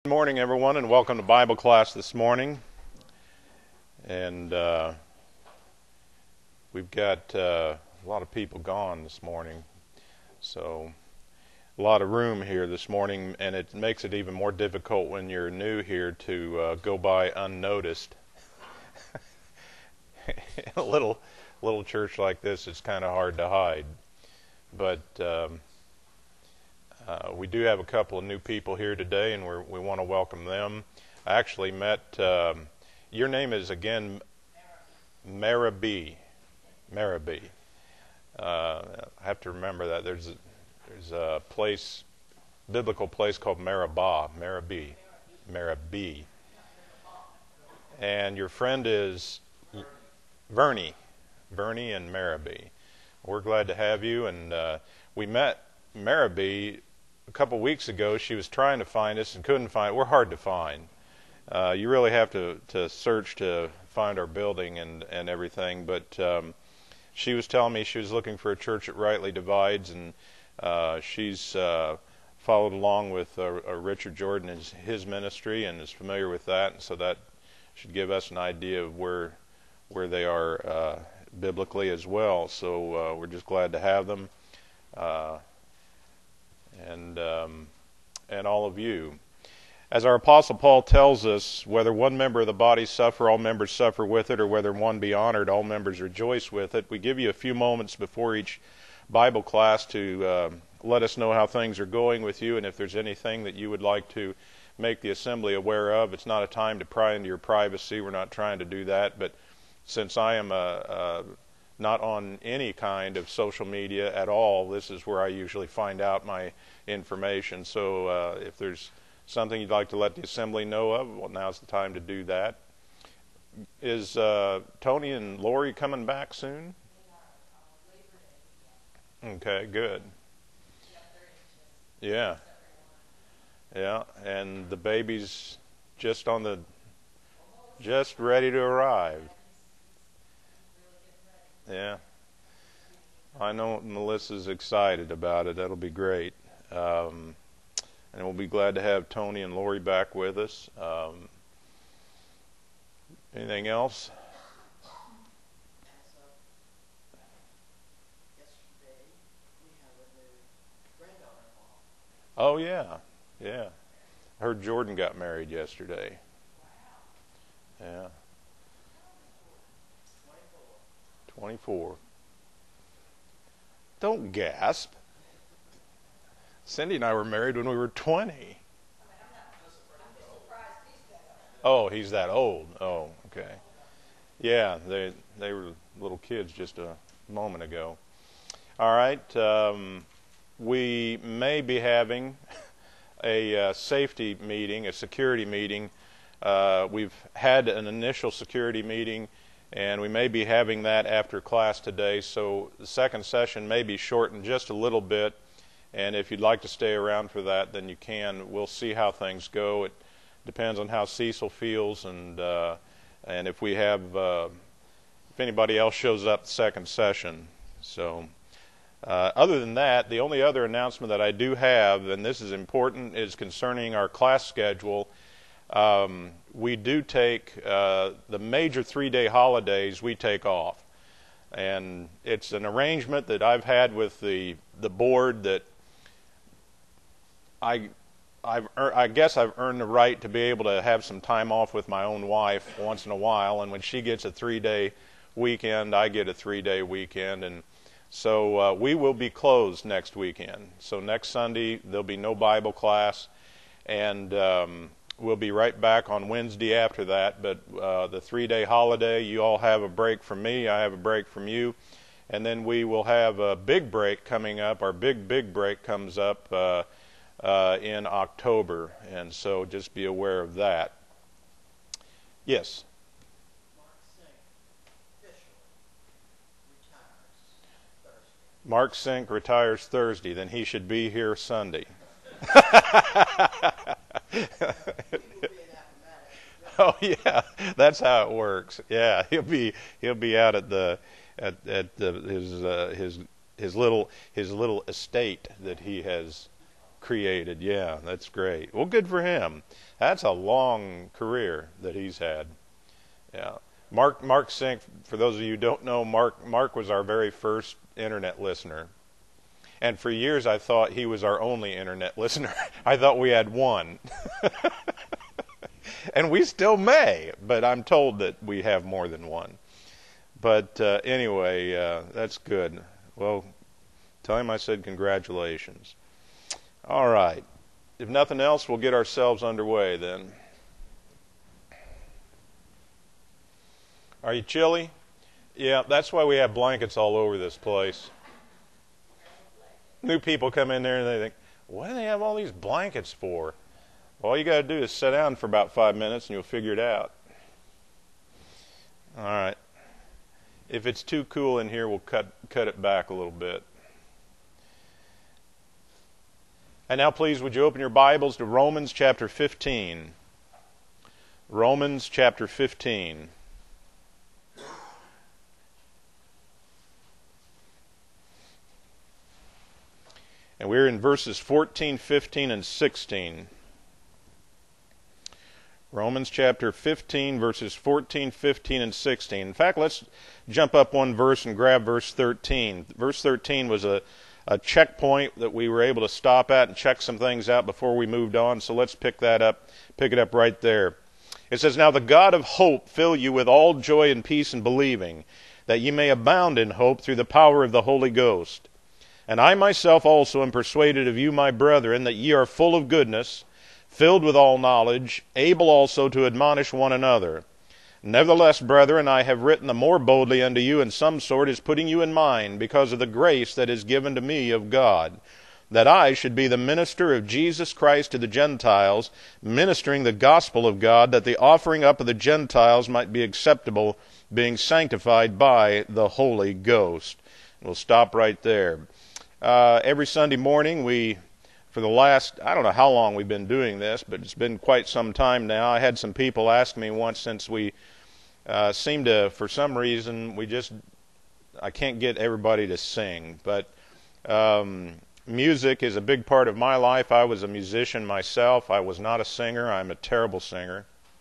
Good morning, everyone, and welcome to Bible class this morning. And we've got a lot of people gone this morning, so a lot of room here this morning, and it makes it even more difficult when you're new here to go by unnoticed. In a little church like this, it's kind of hard to hide, but we do have a couple of new people here today, and we want to welcome them. I actually met, your name is again Marabee. I have to remember that. There's a place, biblical place called Marabee. And your friend is Vernie and Marabee. We're glad to have you, and we met Marabee a couple weeks ago. She was trying to find us and couldn't find it. We're hard to find. You really have to search to find our building and everything. But she was telling me she was looking for a church that rightly divides, and she's followed along with Richard Jordan and his ministry and is familiar with that. And so that should give us an idea of where they are biblically as well. So we're just glad to have them. And all of you. As our Apostle Paul tells us, whether one member of the body suffer, all members suffer with it, or whether one be honored, all members rejoice with it. We give you a few moments before each Bible class to let us know how things are going with you, and if there's anything that you would like to make the assembly aware of. It's not a time to pry into your privacy. We're not trying to do that, but since I am not on any kind of social media at all, this is where I usually find out my information. So if there's something you'd like to let the assembly know of, well, now's the time to do that. Is Tony and Lori coming back soon? Okay, good. Yeah. Yeah, and the baby's just ready to arrive. Yeah. I know Melissa's excited about it. That'll be great. And we'll be glad to have Tony and Lori back with us. Anything else? Oh, yeah. Yeah. I heard Jordan got married yesterday. Yeah. 24. Don't gasp. Cindy and I were married when we were 20. Oh, he's that old. Oh, okay. Yeah, they were little kids just a moment ago. All right. We may be having a safety meeting, a security meeting. We've had an initial security meeting, and we may be having that after class today, so the second session may be shortened just a little bit, and if you'd like to stay around for that, then you can. We'll see how things go. It depends on how Cecil feels, and if we have, if anybody else shows up the second session. So other than that, the only other announcement that I do have, and this is important, is concerning our class schedule. We do take the major 3-day holidays we take off, and it's an arrangement that I've had with the board that I guess I've earned the right to be able to have some time off with my own wife once in a while, and when she gets a 3-day weekend, I get a 3-day weekend, and so we will be closed next weekend. So next Sunday there'll be no Bible class, and we'll be right back on Wednesday after that, but the 3-day holiday, you all have a break from me, I have a break from you, and then we will have a big break coming up. Our big break comes up in October, and so just be aware of that. Yes? Mark Sink retires Thursday, then he should be here Sunday. Oh yeah, that's how it works. Yeah, he'll be out at his little estate that he has created. Yeah, that's great. Well, good for him. That's a long career that he's had. Yeah. Mark Sink, for those of you who don't know, Mark was our very first internet listener. And for years I thought he was our only internet listener. I thought we had one. And we still may, but I'm told that we have more than one. But anyway, that's good. Well, tell him I said congratulations. All right. If nothing else, we'll get ourselves underway then. Are you chilly? Yeah, that's why we have blankets all over this place. New people come in there and they think, what do they have all these blankets for? All you got to do is sit down for about 5 minutes and you'll figure it out. All right. If it's too cool in here, we'll cut it back a little bit. And now please, would you open your Bibles to Romans chapter 15. Romans chapter 15. And we're in verses 14, 15, and 16. Romans chapter 15, verses 14, 15, and 16. In fact, let's jump up one verse and grab verse 13. Verse 13 was a checkpoint that we were able to stop at and check some things out before we moved on. So let's pick it up right there. It says, "Now the God of hope fill you with all joy and peace in believing, that ye may abound in hope through the power of the Holy Ghost. And I myself also am persuaded of you, my brethren, that ye are full of goodness, filled with all knowledge, able also to admonish one another. Nevertheless, brethren, I have written the more boldly unto you in some sort, as putting you in mind, because of the grace that is given to me of God, that I should be the minister of Jesus Christ to the Gentiles, ministering the gospel of God, that the offering up of the Gentiles might be acceptable, being sanctified by the Holy Ghost." We'll stop right there. Every Sunday morning for the last, I don't know how long we've been doing this, but it's been quite some time now. I had some people ask me once, since we seem to, for some reason, I can't get everybody to sing. But music is a big part of my life. I was a musician myself. I was not a singer. I'm a terrible singer.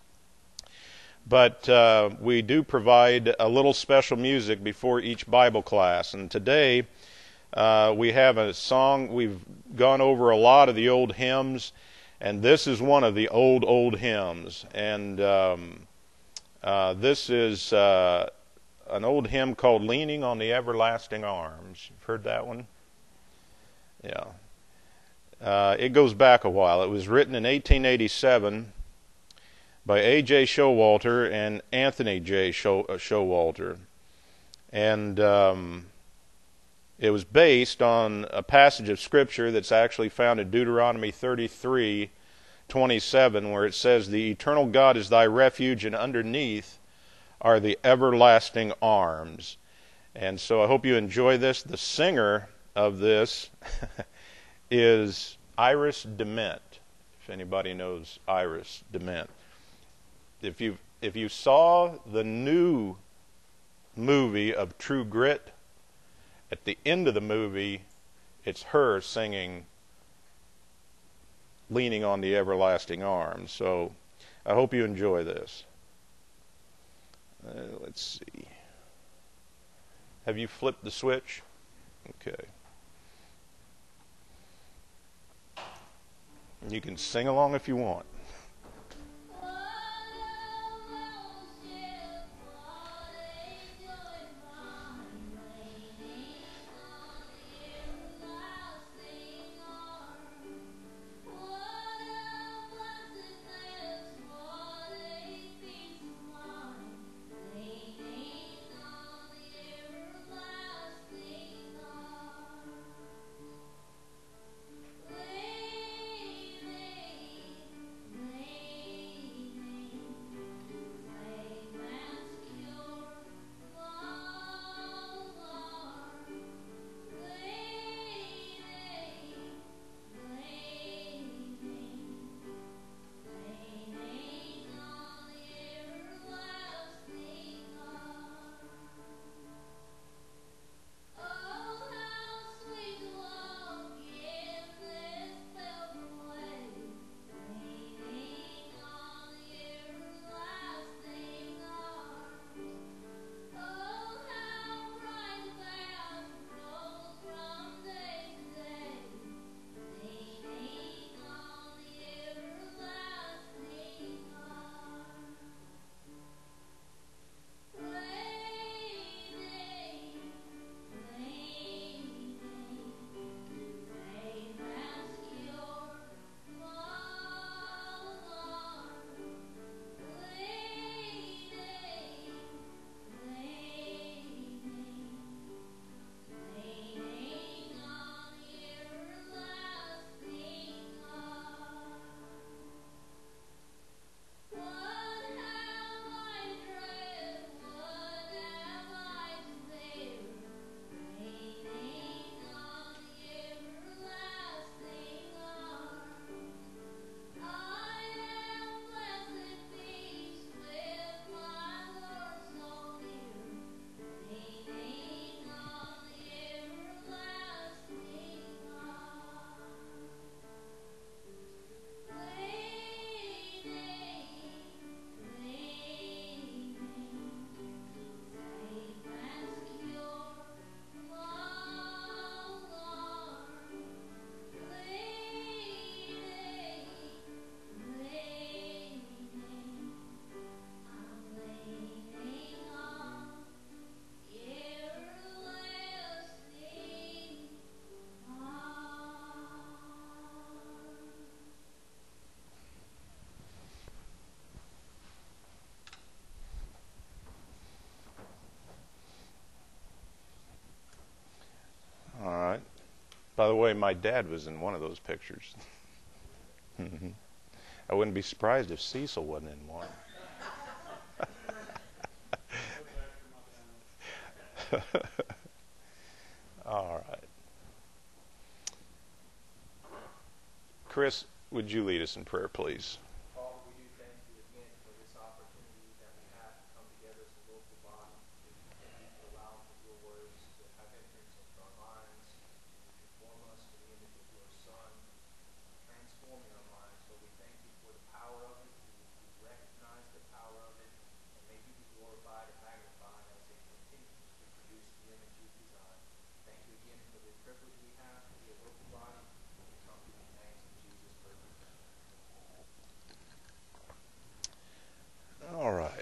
But we do provide a little special music before each Bible class. And today we have a song. We've gone over a lot of the old hymns, and this is one of the old hymns. And this is an old hymn called "Leaning on the Everlasting Arms." You've heard that one? Yeah. It goes back a while. It was written in 1887 by A.J. Showalter and Anthony J. Showalter. And it was based on a passage of Scripture that's actually found in Deuteronomy 33:27, where it says, "The eternal God is thy refuge, and underneath are the everlasting arms." And so I hope you enjoy this. The singer of this is Iris DeMent, if anybody knows Iris DeMent. If you saw the new movie of True Grit, at the end of the movie, it's her singing "Leaning on the Everlasting Arms." So I hope you enjoy this. Let's see. Have you flipped the switch? Okay. You can sing along if you want. By the way, my dad was in one of those pictures. I wouldn't be surprised if Cecil wasn't in one. All right. Chris, would you lead us in prayer, please? Father, we do thank you again for this opportunity that we have to come together as a local body to continue to allow for your words to have entrance into our minds, to conform us to the image of your Son, transforming our minds. So we thank you for the power of it. We recognize the power of it, and may you be glorified and magnified as it continues to produce the image you design. Thank you again for the privilege we have to be a local body. We come to you thanks in Jesus' perfect name. All right.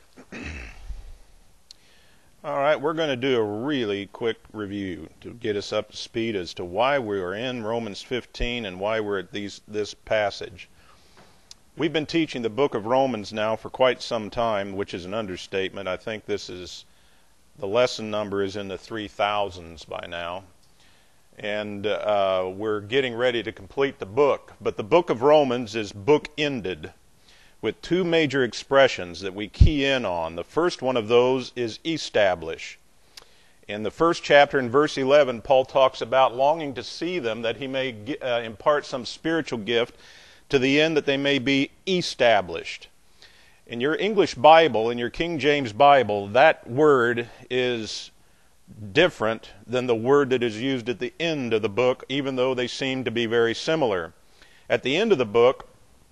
All right, we're going to do a really quick review to get us up to speed as to why we are in Romans 15 and why we're at this passage. We've been teaching the book of Romans now for quite some time, which is an understatement. I think the lesson number is in the 3,000s by now. And we're getting ready to complete the book. But the book of Romans is book-ended with two major expressions that we key in on. The first one of those is establish. In the first chapter, in verse 11, Paul talks about longing to see them that he may impart some spiritual gift to the end that they may be established. In your English Bible, in your King James Bible, that word is different than the word that is used at the end of the book, even though they seem to be very similar. At the end of the book,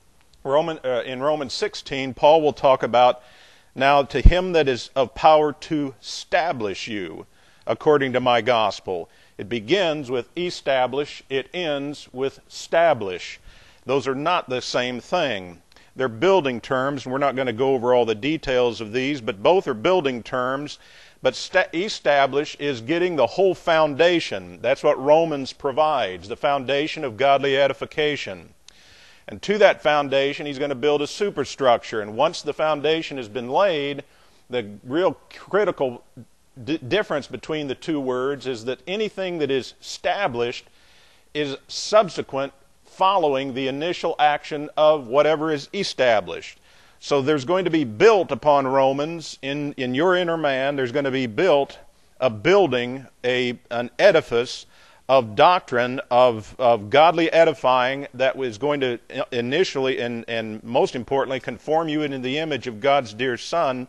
in Romans 16, Paul will talk about, now to him that is of power to establish you according to my gospel. It begins with establish, it ends with establish. Those are not the same thing. They're building terms, and we're not going to go over all the details of these, but both are building terms. But establish is getting the whole foundation. That's what Romans provides, the foundation of godly edification. And to that foundation, he's going to build a superstructure. And once the foundation has been laid, the real critical difference between the two words is that anything that is established is subsequent following the initial action of whatever is established. So there's going to be built upon Romans, in your inner man, there's going to be built a building, an edifice of doctrine, of godly edifying that was going to initially and most importantly conform you into the image of God's dear Son.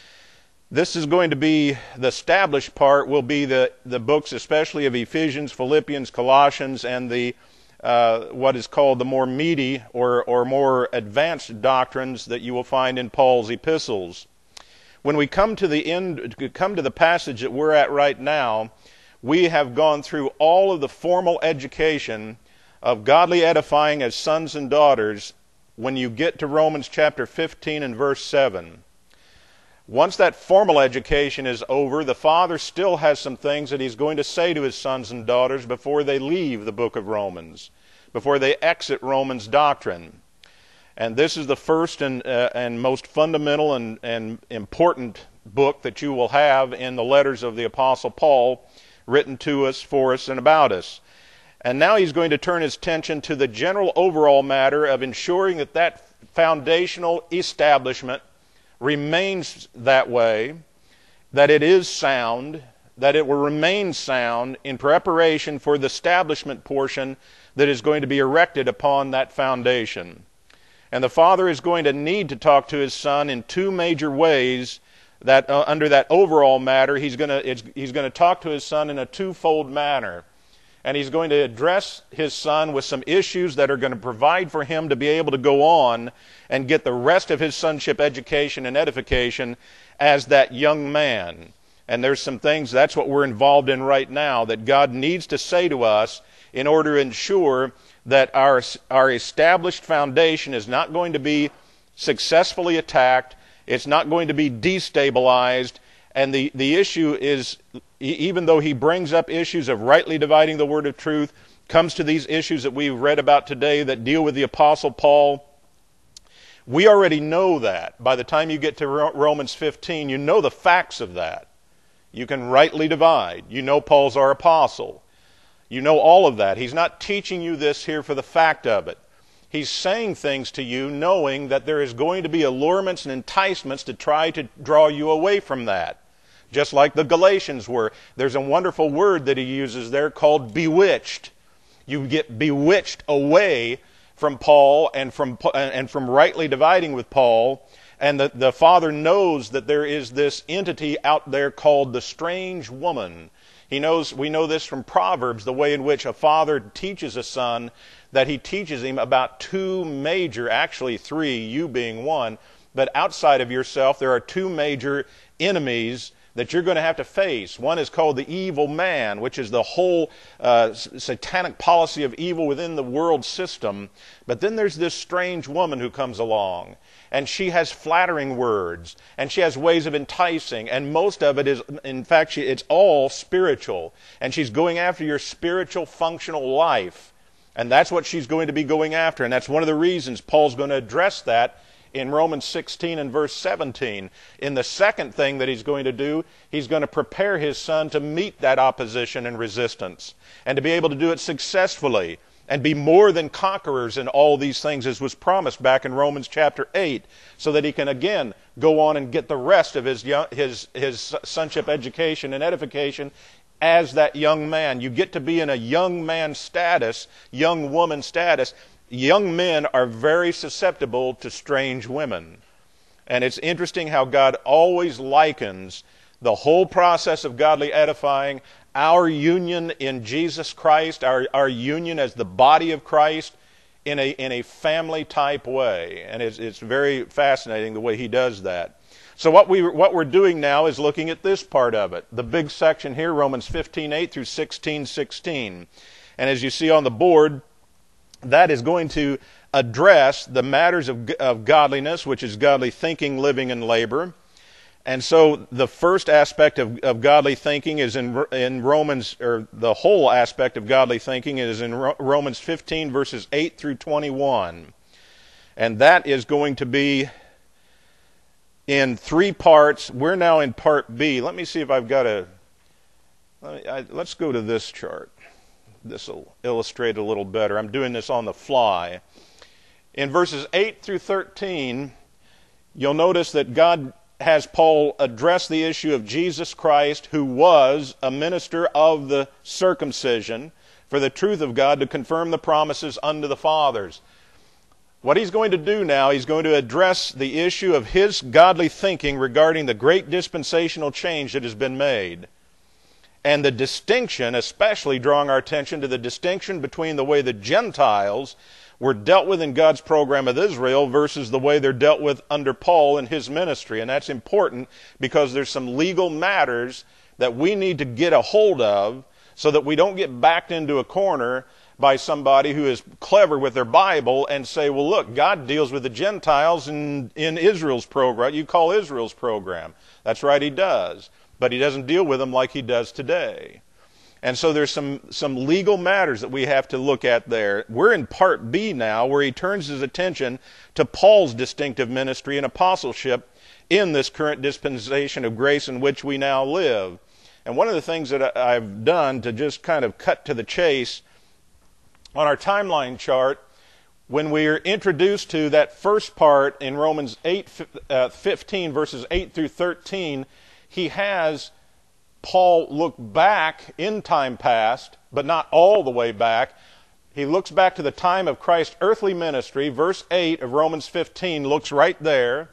This is going to be, the established part will be the books especially of Ephesians, Philippians, Colossians, and the what is called the more meaty or more advanced doctrines that you will find in Paul's epistles. When we come to the passage that we're at right now, we have gone through all of the formal education of godly edifying as sons and daughters when you get to Romans chapter 15 and verse 7. Once that formal education is over, the Father still has some things that He's going to say to His sons and daughters before they leave the book of Romans, before they exit Romans doctrine. And this is the first and most fundamental and important book that you will have in the letters of the Apostle Paul, written to us, for us, and about us. And now he's going to turn his attention to the general overall matter of ensuring that that foundational establishment remains that way, that it is sound, that it will remain sound in preparation for the establishment portion that is going to be erected upon that foundation. And the Father is going to need to talk to His Son in two major ways. That under that overall matter, he's going to talk to His Son in a twofold manner. And He's going to address His Son with some issues that are going to provide for him to be able to go on and get the rest of his sonship education and edification as that young man. And there's some things, that's what we're involved in right now, that God needs to say to us in order to ensure that our established foundation is not going to be successfully attacked. It's not going to be destabilized. And the issue is, even though he brings up issues of rightly dividing the word of truth, comes to these issues that we've read about today that deal with the Apostle Paul, we already know that. By the time you get to Romans 15, you know the facts of that. You can rightly divide. You know Paul's our apostle. You know all of that. He's not teaching you this here for the fact of it. He's saying things to you knowing that there is going to be allurements and enticements to try to draw you away from that. Just like the Galatians were. There's a wonderful word that he uses there called bewitched. You get bewitched away from Paul and from rightly dividing with Paul. And the Father knows that there is this entity out there called the strange woman. We know this from Proverbs, the way in which a father teaches a son, that he teaches him about two major, actually three, you being one, but outside of yourself there are two major enemies that you're going to have to face. One is called the evil man, which is the whole satanic policy of evil within the world system. But then there's this strange woman who comes along, and she has flattering words, and she has ways of enticing, and most of it is, in fact, it's all spiritual. And she's going after your spiritual, functional life. And that's what she's going to be going after, and that's one of the reasons Paul's going to address that in Romans 16 and verse 17. In the second thing that he's going to do, he's going to prepare his son to meet that opposition and resistance, and to be able to do it successfully, and be more than conquerors in all these things, as was promised back in Romans chapter 8, so that he can again go on and get the rest of his sonship education and edification as that young man. You get to be in a young man status, young woman status. Young men are very susceptible to strange women. And it's interesting how God always likens the whole process of godly edifying, our union in Jesus Christ, our union as the body of Christ, in a family type way. And it's very fascinating the way he does that. So what we're doing now is looking at this part of it. The big section here, Romans 15:8 through 16:16. And as you see on the board, that is going to address the matters of godliness, which is godly thinking, living, and labor. And so the first aspect of godly thinking is in Romans, or the whole aspect of godly thinking is in Romans 15, verses 8 through 21. And that is going to be in three parts. We're now in part B. Let me see if I've got let's go to this chart. This will illustrate a little better. I'm doing this on the fly. In verses 8 through 13, you'll notice that God has Paul address the issue of Jesus Christ, who was a minister of the circumcision for the truth of God, to confirm the promises unto the fathers. What he's going to do now, he's going to address the issue of his godly thinking regarding the great dispensational change that has been made. And the distinction, especially drawing our attention to the distinction between the way the Gentiles were dealt with in God's program of Israel versus the way they're dealt with under Paul in his ministry. And that's important because there's some legal matters that we need to get a hold of so that we don't get backed into a corner by somebody who is clever with their Bible and say, well, look, God deals with the Gentiles in Israel's program. You call Israel's program. That's right, he does. But he doesn't deal with them like he does today. And so there's some legal matters that we have to look at there. We're in part B now, where he turns his attention to Paul's distinctive ministry and apostleship in this current dispensation of grace in which we now live. And one of the things that I've done to just kind of cut to the chase, on our timeline chart, when we're introduced to that first part in Romans 15, verses 8 through 13, he has Paul look back in time past, but not all the way back. He looks back to the time of Christ's earthly ministry. Verse 8 of Romans 15 looks right there.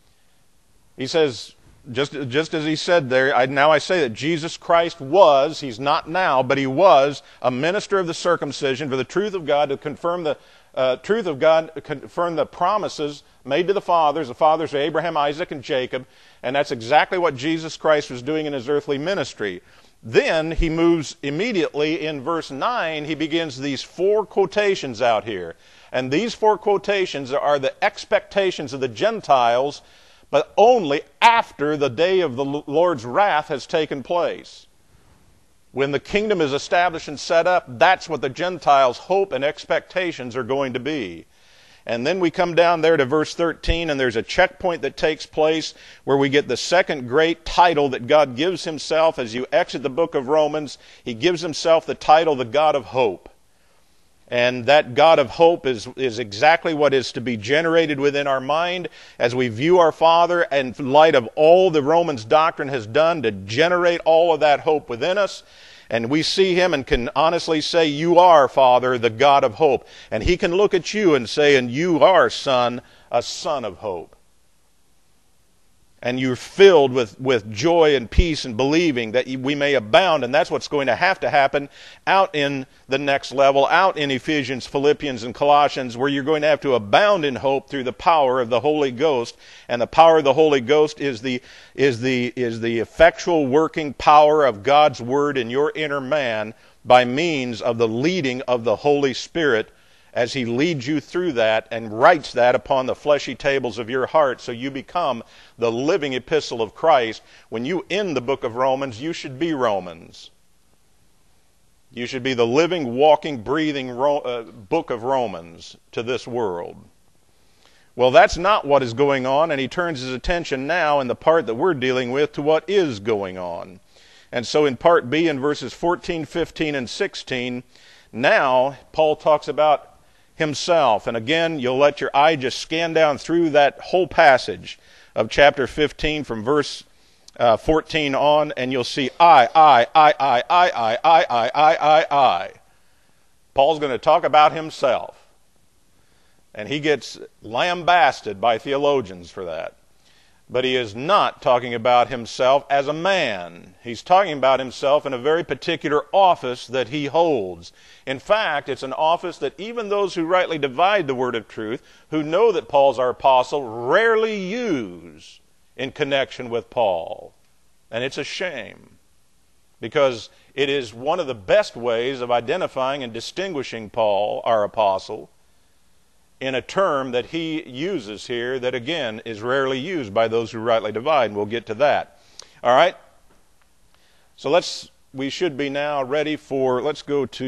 He says, just as he said there, now I say that Jesus Christ was, he's not now, but he was a minister of the circumcision for the truth of God, to confirm the truth of God, confirm the promises made to the fathers of Abraham, Isaac, and Jacob. And that's exactly what Jesus Christ was doing in his earthly ministry. Then he moves immediately in verse 9, he begins these four quotations out here. And these four quotations are the expectations of the Gentiles, but only after the day of the Lord's wrath has taken place. When the kingdom is established and set up, that's what the Gentiles' hope and expectations are going to be. And then we come down there to verse 13, and there's a checkpoint that takes place where we get the second great title that God gives himself. As you exit the book of Romans, he gives himself the title, the God of hope. And that God of hope is exactly what is to be generated within our mind as we view our Father, and in light of all the Romans doctrine has done to generate all of that hope within us. And we see him and can honestly say, you are, Father, the God of hope. And he can look at you and say, and you are, Son, a son of hope. And you're filled with joy and peace and believing that we may abound. And that's what's going to happen out in the next level, out in Ephesians, Philippians, and Colossians, where you're going to have to abound in hope through the power of the Holy Ghost. And the power of the Holy Ghost is the effectual working power of God's Word in your inner man by means of the leading of the Holy Spirit, as he leads you through that and writes that upon the fleshy tables of your heart, so you become the living epistle of Christ. When you end the book of Romans, you should be Romans. You should be the living, walking, breathing book of Romans to this world. Well, that's not what is going on, and he turns his attention now in the part that we're dealing with to what is going on. And so in part B, in verses 14, 15, and 16, now Paul talks about himself. And again, you'll let your eye just scan down through that whole passage of chapter 15 from verse 14 on, and you'll see I. Paul's going to talk about himself. And he gets lambasted by theologians for that. But he is not talking about himself as a man. He's talking about himself in a very particular office that he holds. In fact, it's an office that even those who rightly divide the word of truth, who know that Paul's our apostle, rarely use in connection with Paul. And it's a shame, because it is one of the best ways of identifying and distinguishing Paul, our apostle, in a term that he uses here that, again, is rarely used by those who rightly divide, and we'll get to that. All right? So we should be now ready for, let's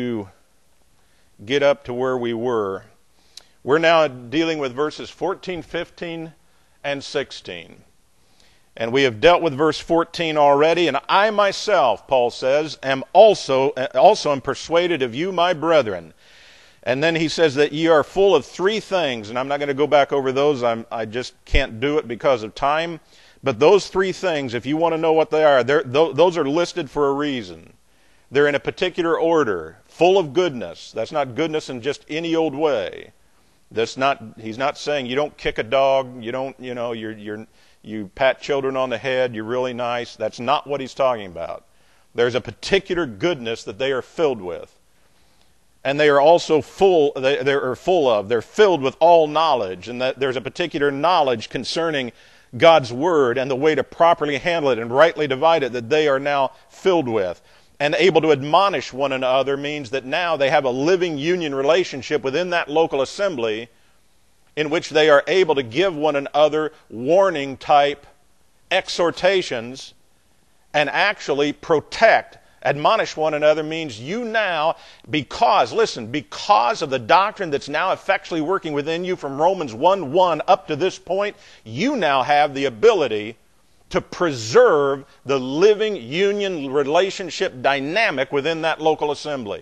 get up to where we were. We're now dealing with verses 14, 15, and 16. And we have dealt with verse 14 already, and I myself, Paul says, am also am persuaded of you, my brethren. And then he says that ye are full of three things, and I'm not going to go back over those. I just can't do it because of time. But those three things, if you want to know what they are, those are listed for a reason. They're in a particular order. Full of goodness. That's not goodness in just any old way. He's not saying you don't kick a dog, you pat children on the head, you're really nice. That's not what he's talking about. There's a particular goodness that they are filled with. And they are also they're filled with all knowledge, and that there's a particular knowledge concerning God's Word and the way to properly handle it and rightly divide it that they are now filled with. And able to admonish one another means that now they have a living union relationship within that local assembly in which they are able to give one another warning type exhortations and actually protect. Admonish one another means you now, because of the doctrine that's now effectually working within you from Romans 1:1 up to this point, you now have the ability to preserve the living union relationship dynamic within that local assembly.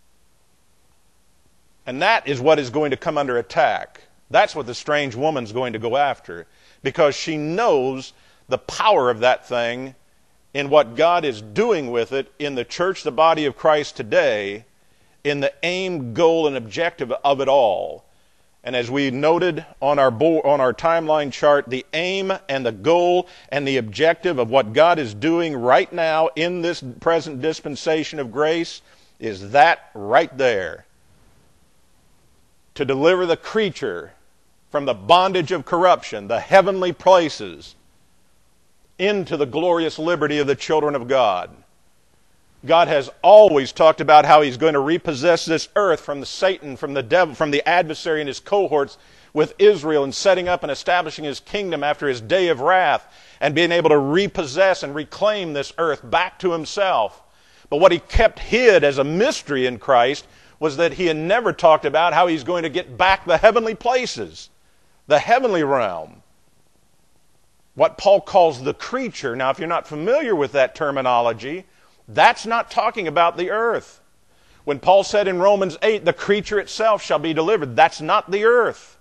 And that is what is going to come under attack. That's what the strange woman's going to go after, because she knows the power of that thing in what God is doing with it in the church, the body of Christ today, in the aim, goal, and objective of it all. And as we noted on our timeline chart, the aim and the goal and the objective of what God is doing right now in this present dispensation of grace is that right there. To deliver the creature from the bondage of corruption, the heavenly places, into the glorious liberty of the children of God. God has always talked about how He's going to repossess this earth from Satan, from the devil, from the adversary and his cohorts with Israel, and setting up and establishing His kingdom after His day of wrath, and being able to repossess and reclaim this earth back to Himself. But what He kept hid as a mystery in Christ was that he had never talked about how he's going to get back the heavenly places, the heavenly realm. What Paul calls the creature. Now, if you're not familiar with that terminology, that's not talking about the earth. When Paul said in Romans 8, the creature itself shall be delivered, that's not the earth.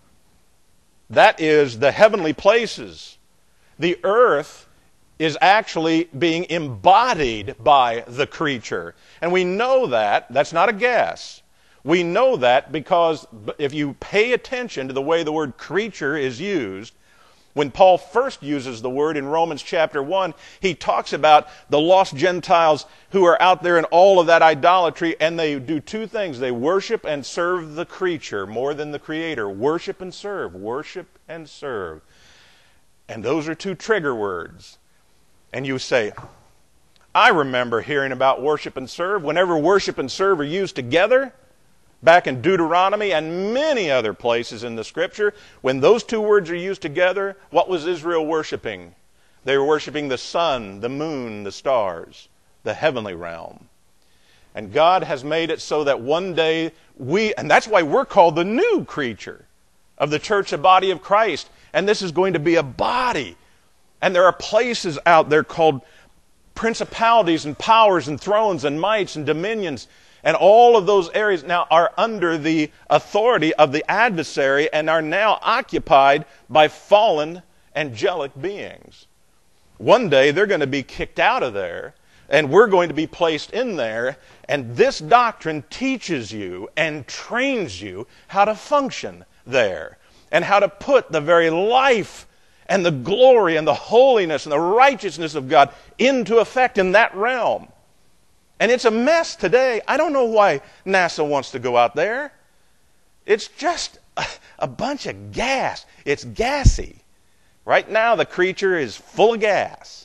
That is the heavenly places. The earth is actually being embodied by the creature. And we know that. That's not a guess. We know that because if you pay attention to the way the word creature is used, when Paul first uses the word in Romans chapter 1, he talks about the lost Gentiles who are out there in all of that idolatry, and they do two things. They worship and serve the creature more than the Creator. Worship and serve. Worship and serve. And those are two trigger words. And you say, I remember hearing about worship and serve. Whenever worship and serve are used together, back in Deuteronomy and many other places in the Scripture, when those two words are used together, what was Israel worshiping? They were worshiping the sun, the moon, the stars, the heavenly realm. And God has made it so that one day and that's why we're called the new creature of the church, the body of Christ. And this is going to be a body. And there are places out there called principalities and powers and thrones and mights and dominions. And all of those areas now are under the authority of the adversary and are now occupied by fallen angelic beings. One day they're going to be kicked out of there, and we're going to be placed in there, and this doctrine teaches you and trains you how to function there and how to put the very life and the glory and the holiness and the righteousness of God into effect in that realm. And it's a mess today. I don't know why NASA wants to go out there. It's just a bunch of gas. It's gassy. Right now, the creature is full of gas.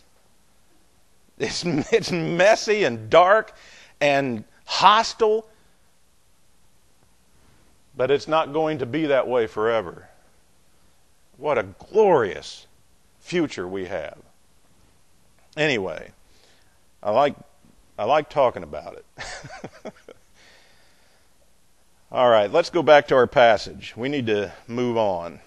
It's messy and dark and hostile. But it's not going to be that way forever. What a glorious future we have. Anyway, I like talking about it. All right, let's go back to our passage. We need to move on.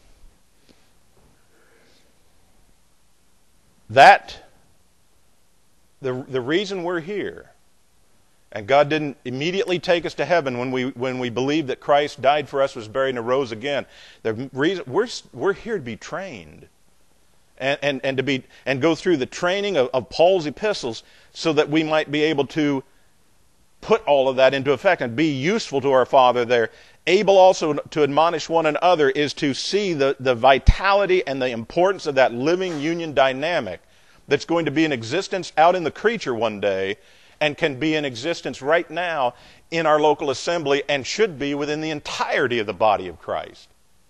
The reason we're here, and God didn't immediately take us to heaven when we believed that Christ died for us, was buried, and arose again. The reason we're here to be trained, and go through the training of Paul's epistles, so that we might be able to put all of that into effect and be useful to our Father there. Able also to admonish one another is to see the vitality and the importance of that living union dynamic that's going to be in existence out in the creature one day, and can be in existence right now in our local assembly, and should be within the entirety of the body of Christ.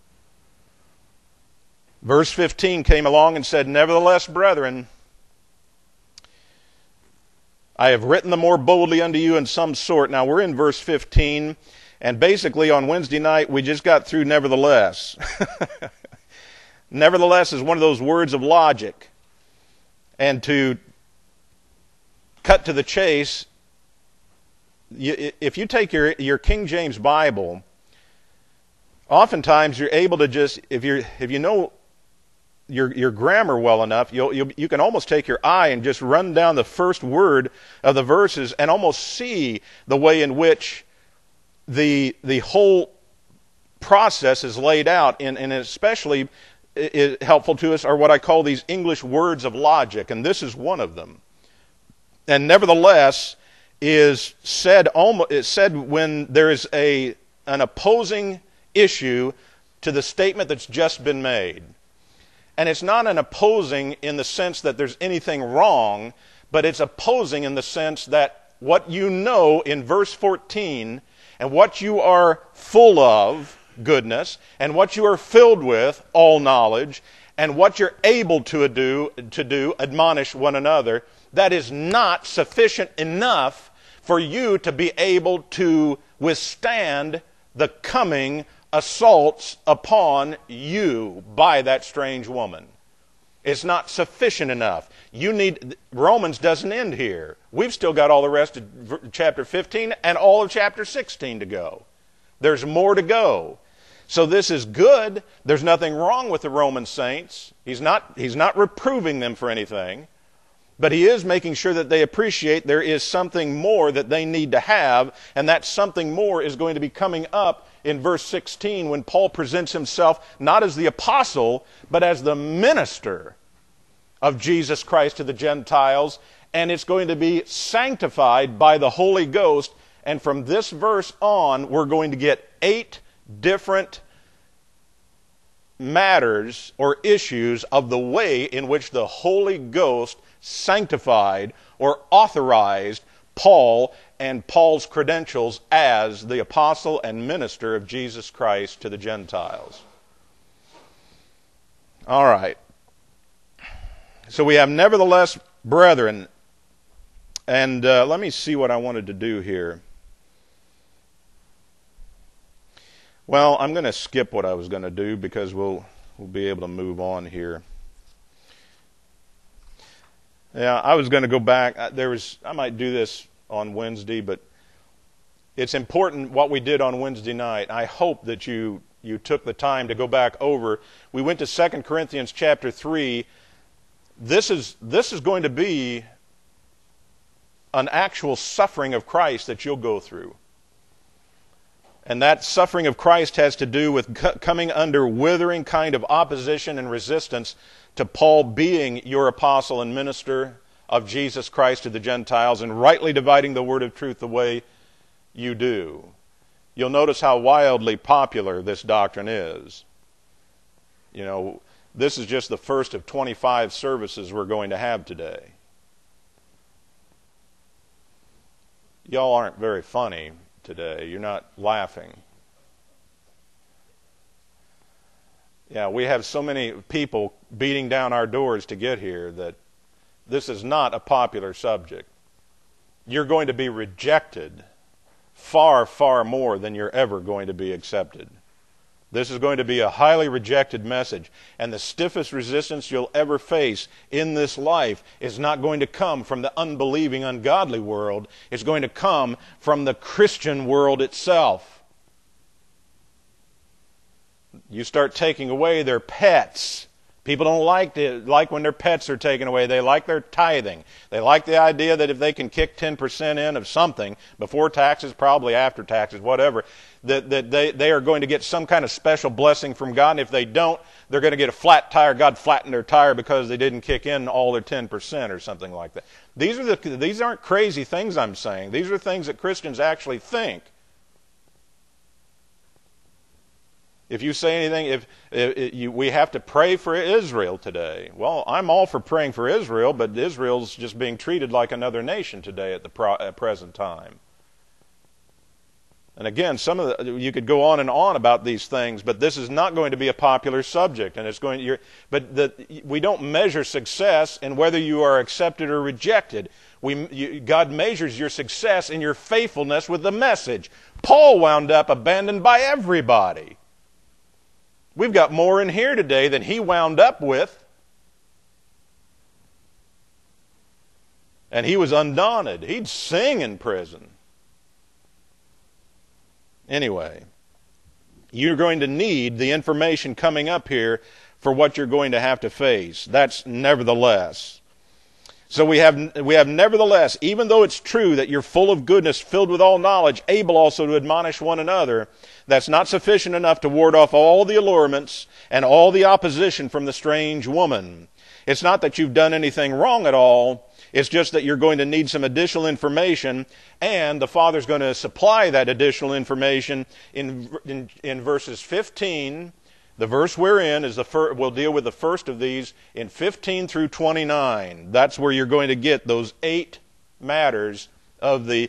Verse 15 came along and said, Nevertheless, brethren, I have written the more boldly unto you in some sort. Now we're in verse 15, and basically on Wednesday night we just got through nevertheless. Nevertheless is one of those words of logic. And to cut to the chase, if you take your King James Bible, oftentimes you're able to just, if you know your grammar well enough, you can almost take your eye and just run down the first word of the verses and almost see the way in which the whole process is laid out. And especially helpful to us are what I call these English words of logic, and this is one of them. And nevertheless is said when there is an opposing issue to the statement that's just been made. And it's not an opposing in the sense that there's anything wrong, but it's opposing in the sense that what you know in verse 14 and what you are full of, goodness, and what you are filled with, all knowledge, and what you're able to do, admonish one another, that is not sufficient enough for you to be able to withstand the coming assaults upon you by that strange woman. It's not sufficient enough. Romans doesn't end here. We've still got all the rest of chapter 15 and all of chapter 16 to go. There's more to go. So this is good. There's nothing wrong with the Roman saints. He's not reproving them for anything. But he is making sure that they appreciate there is something more that they need to have, and that something more is going to be coming up in verse 16 when Paul presents himself not as the apostle, but as the minister of Jesus Christ to the Gentiles, and it's going to be sanctified by the Holy Ghost. And from this verse on, we're going to get 8 different matters or issues of the way in which the Holy Ghost sanctified or authorized Paul and Paul's credentials as the apostle and minister of Jesus Christ to the Gentiles. All right. So we have nevertheless, brethren, and let me see what I wanted to do here. Well, I'm going to skip what I was going to do because we'll be able to move on here. Yeah, I was going to go back. I might do this on Wednesday, but it's important what we did on Wednesday night. I hope that you took the time to go back over. We went to 2 Corinthians chapter 3. This is going to be an actual suffering of Christ that you'll go through. And that suffering of Christ has to do with coming under withering kind of opposition and resistance to Paul being your apostle and minister of Jesus Christ to the Gentiles and rightly dividing the word of truth the way you do. You'll notice how wildly popular this doctrine is. You know, this is just the first of 25 services we're going to have today. Y'all aren't very funny today. You're not laughing. Yeah, we have so many people beating down our doors to get here that this is not a popular subject. You're going to be rejected far, far more than you're ever going to be accepted. This is going to be a highly rejected message. And the stiffest resistance you'll ever face in this life is not going to come from the unbelieving, ungodly world. It's going to come from the Christian world itself. You start taking away their pets. People don't like when their pets are taken away. They like their tithing. They like the idea that if they can kick 10% in of something, before taxes, probably after taxes, whatever, that they are going to get some kind of special blessing from God. And if they don't, they're going to get a flat tire. God flattened their tire because they didn't kick in all their 10% or something like that. These aren't crazy things I'm saying. These are things that Christians actually think. If you say anything, we have to pray for Israel today. Well, I'm all for praying for Israel, but Israel's just being treated like another nation today at the present time. And again, you could go on and on about these things, but this is not going to be a popular subject, and we don't measure success in whether you are accepted or rejected. God measures your success in your faithfulness with the message. Paul wound up abandoned by everybody. We've got more in here today than he wound up with. And he was undaunted. He'd sing in prison. Anyway, you're going to need the information coming up here for what you're going to have to face. That's nevertheless. So we have nevertheless, even though it's true that you're full of goodness, filled with all knowledge, able also to admonish one another, that's not sufficient enough to ward off all the allurements and all the opposition from the strange woman. It's not that you've done anything wrong at all. It's just that you're going to need some additional information, and the Father's going to supply that additional information in verses 15. The verse we're in we'll deal with the first of these in 15 through 29. That's where you're going to get those 8 matters of the,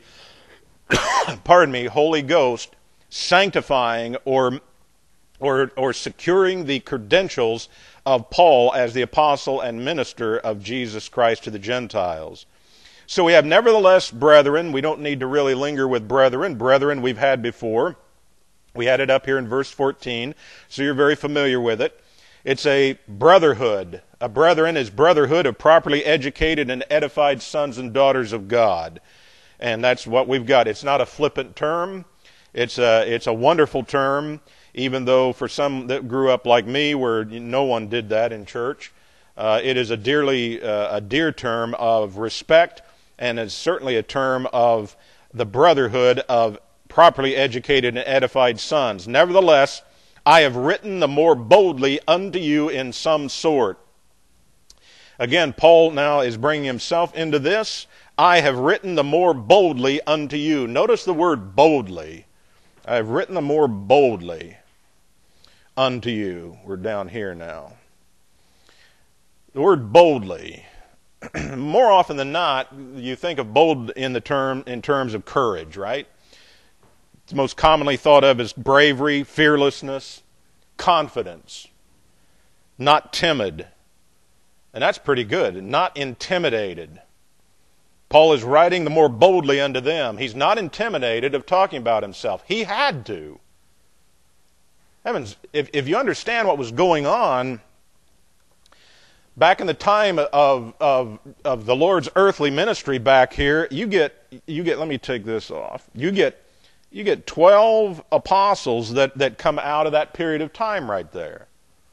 Holy Ghost sanctifying or securing the credentials of Paul as the apostle and minister of Jesus Christ to the Gentiles. So we have nevertheless, brethren. We don't need to really linger with brethren. Brethren we've had before. We had it up here in verse 14, so you're very familiar with it. It's a brotherhood. A brethren is brotherhood of properly educated and edified sons and daughters of God. And that's what we've got. It's not a flippant term. It's a wonderful term, even though for some that grew up like me where no one did that in church. It is a dear term of respect, and it's certainly a term of the brotherhood of properly educated and edified sons. Nevertheless, I have written the more boldly unto you in some sort. Again, Paul now is bringing himself into this. I have written the more boldly unto you. Notice the word boldly. I have written the more boldly unto you. We're down here now. The word boldly. More often than not, you think of bold in terms of courage, right? It's most commonly thought of as bravery, fearlessness, confidence, not timid. And that's pretty good. Not intimidated. Paul is writing the more boldly unto them. He's not intimidated of talking about himself. He had to. Heavens, if you understand what was going on back in the time of the Lord's earthly ministry back here, you get let me take this off. You get 12 apostles that come out of that period of time right there.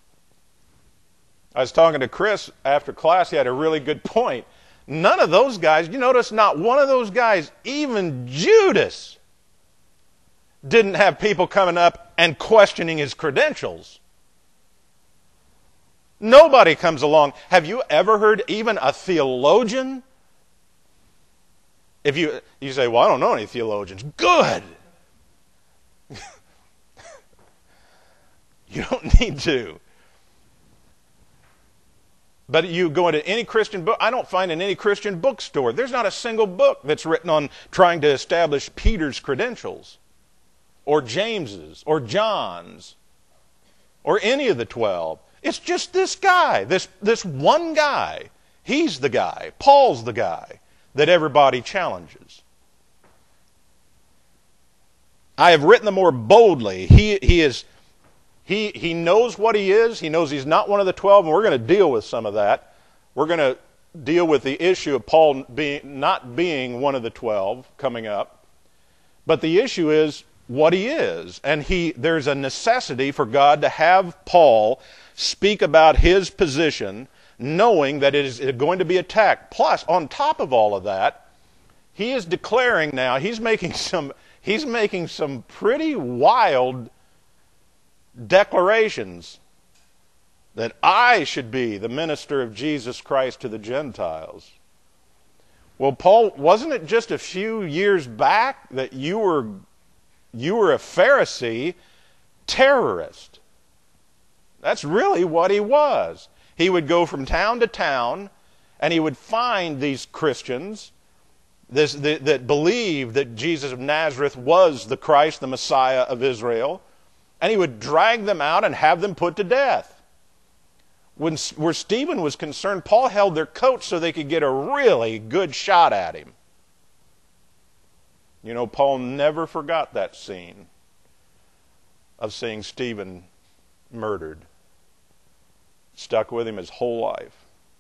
I was talking to Chris after class. He had a really good point. None of those guys, you notice not one of those guys, even Judas, didn't have people coming up and questioning his credentials. Nobody comes along. Have you ever heard even a theologian? If you say, well, I don't know any theologians. Good. You don't need to. But you go into any Christian book, I don't find in any Christian bookstore, there's not a single book that's written on trying to establish Peter's credentials, or James's, or John's, or any of the 12. It's just this guy, this one guy. He's the guy. Paul's the guy that everybody challenges. I have written the more boldly. He knows what he is. He knows he's not one of the 12, and we're going to deal with some of that. We're going to deal with the issue of Paul not being one of the 12 coming up. But the issue is what he is. And there's a necessity for God to have Paul speak about his position, knowing that it is going to be attacked. Plus, on top of all of that, he is declaring now, he's making some pretty wild declarations that I should be the minister of Jesus Christ to the Gentiles. Well, Paul, wasn't it just a few years back that you were a Pharisee terrorist? That's really what he was. He would go from town to town, and he would find these Christians that believed that Jesus of Nazareth was the Christ, the Messiah of Israel, and he would drag them out and have them put to death. Where Stephen was concerned, Paul held their coats so they could get a really good shot at him. You know, Paul never forgot that scene of seeing Stephen murdered. Stuck with him his whole life.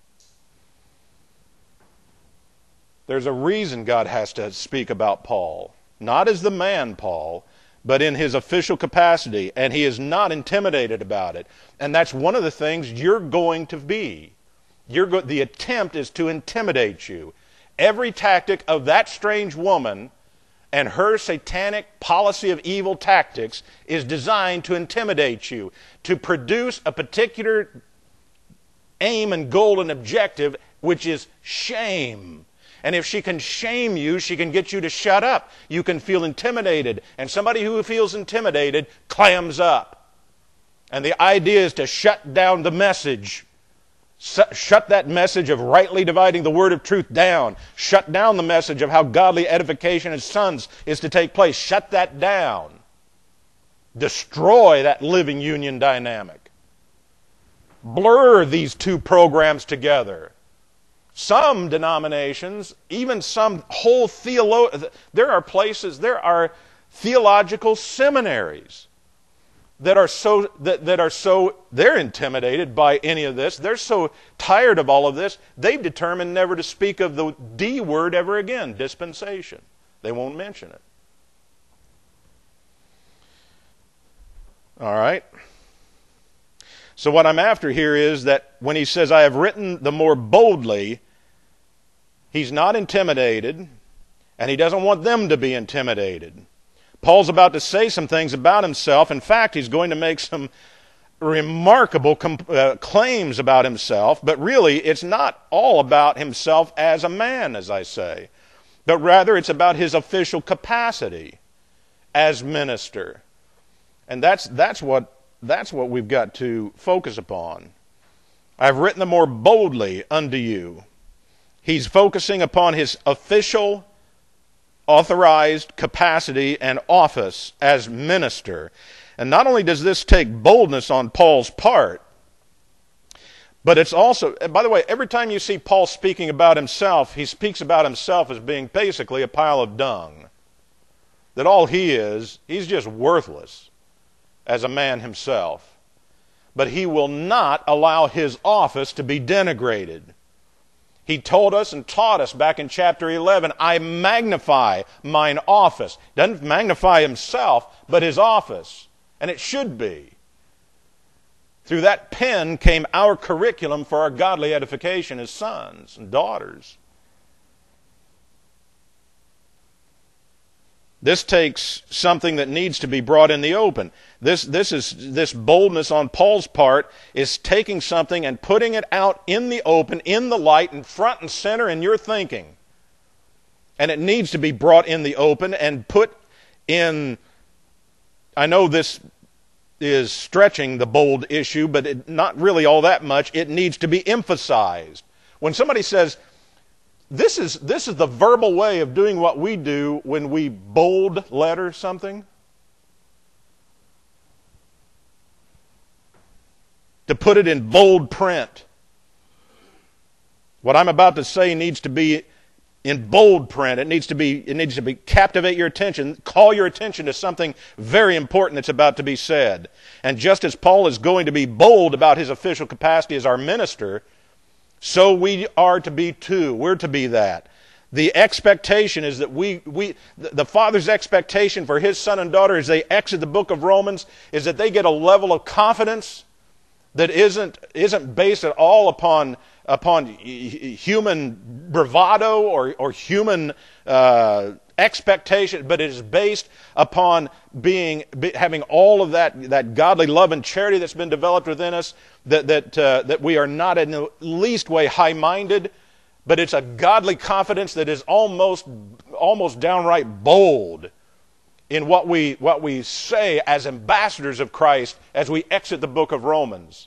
There's a reason God has to speak about Paul. Not as the man Paul, but in his official capacity. And he is not intimidated about it. And that's one of the things you're going to be. The attempt is to intimidate you. Every tactic of that strange woman and her satanic policy of evil tactics is designed to intimidate you, to produce a particular aim and goal and objective, which is shame. And if she can shame you, she can get you to shut up. You can feel intimidated. And somebody who feels intimidated clams up. And the idea is to shut down the message. Shut that message of rightly dividing the word of truth down. Shut down the message of how godly edification as sons is to take place. Shut that down. Destroy that living union dynamic. Blur these two programs together. Some denominations, even some whole there are theological seminaries they're intimidated by any of this. They're so tired of all of this, they've determined never to speak of the D word ever again, dispensation. They won't mention it. All right. So what I'm after here is that when he says, I have written the more boldly, he's not intimidated, and he doesn't want them to be intimidated. Paul's about to say some things about himself. In fact, he's going to make some remarkable claims about himself, but really it's not all about himself as a man, as I say, but rather it's about his official capacity as minister. And that's what we've got to focus upon. I've written the more boldly unto you. He's focusing upon his official, authorized capacity and office as minister. And not only does this take boldness on Paul's part, but it's also, and by the way, every time you see Paul speaking about himself, he speaks about himself as being basically a pile of dung. That all he is, he's just worthless as a man himself. But he will not allow his office to be denigrated. He told us and taught us back in chapter 11, I magnify mine office. Doesn't magnify himself, but his office. And it should be. Through that pen came our curriculum for our godly edification as sons and daughters. This takes something that needs to be brought in the open. This boldness on Paul's part is taking something and putting it out in the open, in the light, and front and center in your thinking. And it needs to be brought in the open and put in, I know this is stretching the bold issue, but not really all that much. It needs to be emphasized. When somebody says, this is the verbal way of doing what we do when we bold letter something. To put it in bold print. What I'm about to say needs to be in bold print. It needs to be captivate your attention, call your attention to something very important that's about to be said. And just as Paul is going to be bold about his official capacity as our minister, so we are to be too. We're to be that. The expectation is that the Father's expectation for his son and daughter as they exit the book of Romans is that they get a level of confidence that isn't based at all upon human bravado or human expectation, but it is based upon having all of that godly love and charity that's been developed within us, that we are not in the least way high-minded, but it's a godly confidence that is almost downright bold in what we say as ambassadors of Christ as we exit the book of Romans.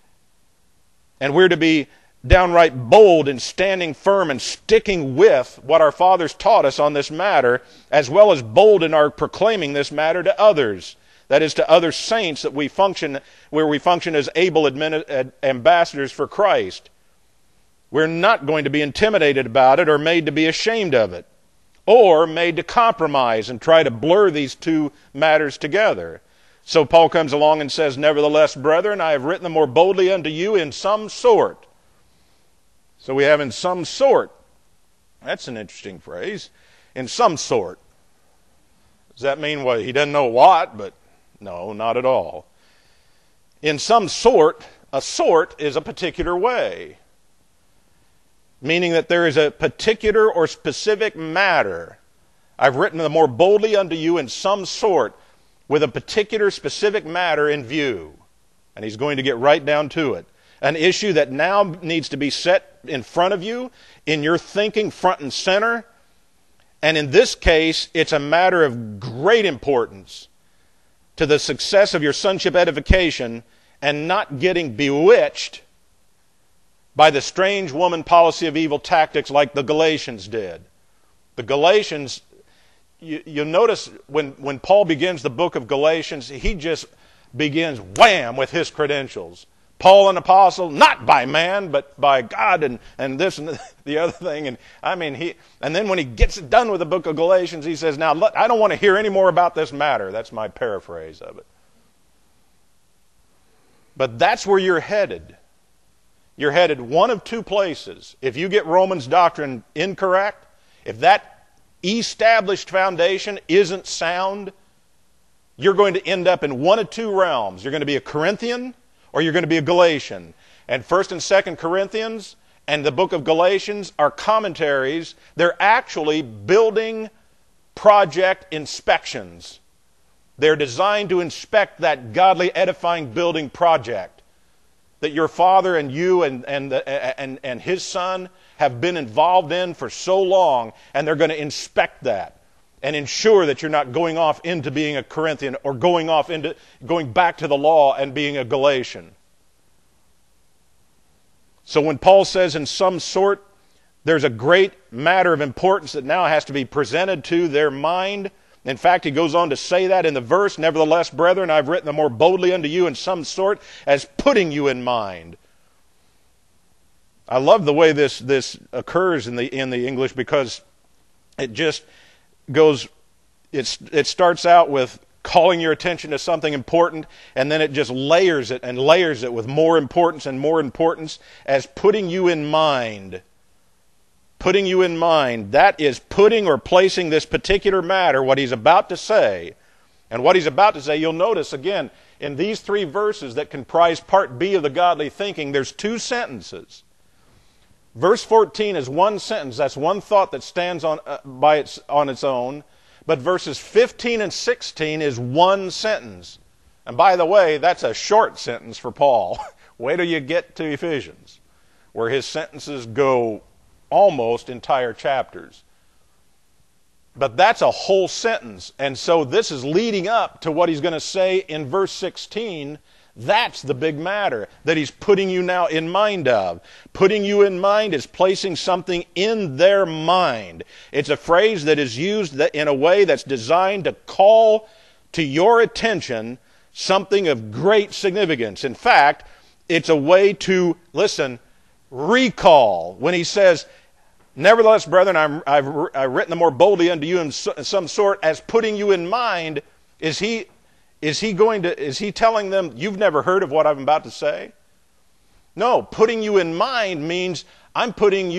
And we're to be downright bold in standing firm and sticking with what our fathers taught us on this matter, as well as bold in our proclaiming this matter to others. That is, to other saints where we function as able ambassadors for Christ. We're not going to be intimidated about it or made to be ashamed of it, or made to compromise and try to blur these two matters together. So Paul comes along and says, nevertheless, brethren, I have written them more boldly unto you in some sort. So we have in some sort. That's an interesting phrase. In some sort. Does that mean what? He doesn't know what, but no, not at all. In some sort, a sort is a particular way. Meaning that there is a particular or specific matter. I've written them more boldly unto you in some sort, with a particular specific matter in view. And he's going to get right down to it. An issue that now needs to be set in front of you, in your thinking front and center. And in this case, it's a matter of great importance to the success of your sonship edification and not getting bewitched by the strange woman policy of evil tactics like the Galatians did. The Galatians, you'll notice when Paul begins the book of Galatians, he just begins wham with his credentials. Paul, an apostle, not by man, but by God, and this and the other thing. And I mean, and then when he gets done with the book of Galatians, he says, now, look, I don't want to hear any more about this matter. That's my paraphrase of it. But that's where you're headed. You're headed one of two places. If you get Romans doctrine incorrect, if that established foundation isn't sound, you're going to end up in one of two realms. You're going to be a Corinthian or you're going to be a Galatian. And 1st and 2nd Corinthians and the book of Galatians are commentaries. They're actually building project inspections. They're designed to inspect that godly edifying building project that your father and you and his son have been involved in for so long, and they're going to inspect that and ensure that you're not going off into being a Corinthian or going back to the law and being a Galatian. So when Paul says in some sort, there's a great matter of importance that now has to be presented to their mind. In fact, he goes on to say that in the verse, nevertheless, brethren, I've written the more boldly unto you in some sort as putting you in mind. I love the way this occurs in the English, because it just goes, it starts out with calling your attention to something important, and then it just layers it with more importance and more importance as putting you in mind. Putting you in mind. That is putting or placing this particular matter, what he's about to say. And what he's about to say, you'll notice again, in these 3 verses that comprise part B of the godly thinking, there's 2 sentences. Verse 14 is one sentence. That's one thought that stands on its own. But verses 15 and 16 is one sentence. And by the way, that's a short sentence for Paul. Wait till you get to Ephesians, where his sentences go almost entire chapters. But that's a whole sentence. And so this is leading up to what he's going to say in verse 16. That's the big matter that he's putting you now in mind of. Putting you in mind is placing something in their mind. It's a phrase that is used in a way that's designed to call to your attention something of great significance. In fact, it's a way to, listen, recall. When he says, nevertheless, brethren, I've written the more boldly unto you in some sort as putting you in mind, is he telling them, you've never heard of what I'm about to say? No, putting you in mind means I'm